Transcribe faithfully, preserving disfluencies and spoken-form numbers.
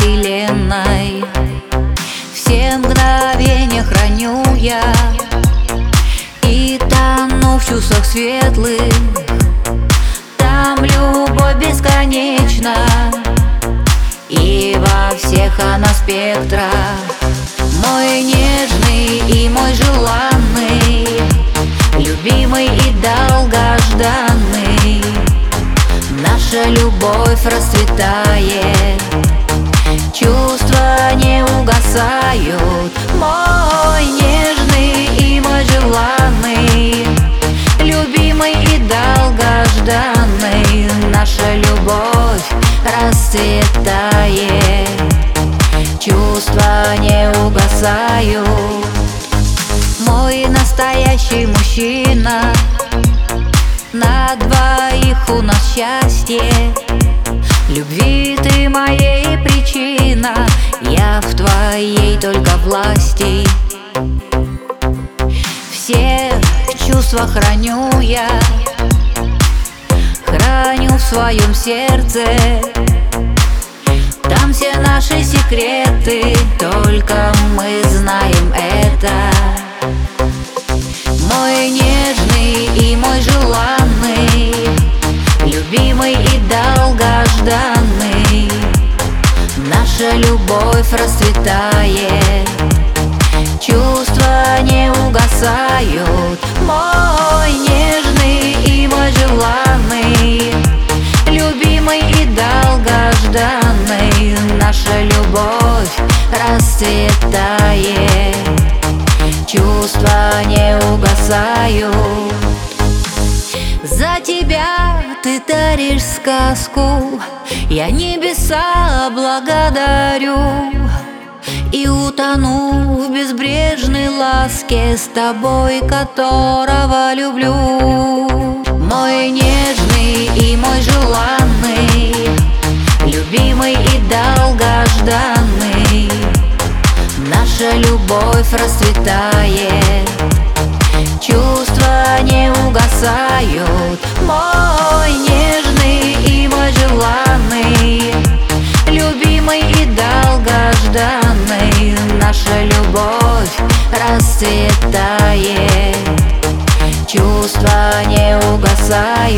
вселенной. Все мгновения храню я и тону в чувствах светлых. Там любовь бесконечна, и во всех она спектра. Мой нежный и мой желанный, любимый и долгожданный. Наша любовь расцветает, чувства не угасают. Мой нежный и мой желанный, любимый и долгожданный. Наша любовь расцветает, чувства не угасают. Мой настоящий мужчина, на двоих у нас счастье. Любви ты моей причина, я в твоей только власти. Все чувства храню я, храню в своем сердце. Там все наши секреты, только мы знаем это. Мой нежный и мой желанный, любимый и долгожданный. Наша любовь расцветает, чувства не угасают. Мой нежный и мой желанный, любимый и долгожданный. Наша любовь расцветает, чувства не угасают. За тебя ты даришь сказку, я небеса благодарю. И утону в безбрежной ласке с тобой, которого люблю. Мой нежный и мой желанный, любимый и долгожданный. Наша любовь расцветает, чувства не угасают. Мой нежный и мой желанный, любимый и долгожданный. Наша любовь расцветает, чувства не угасают.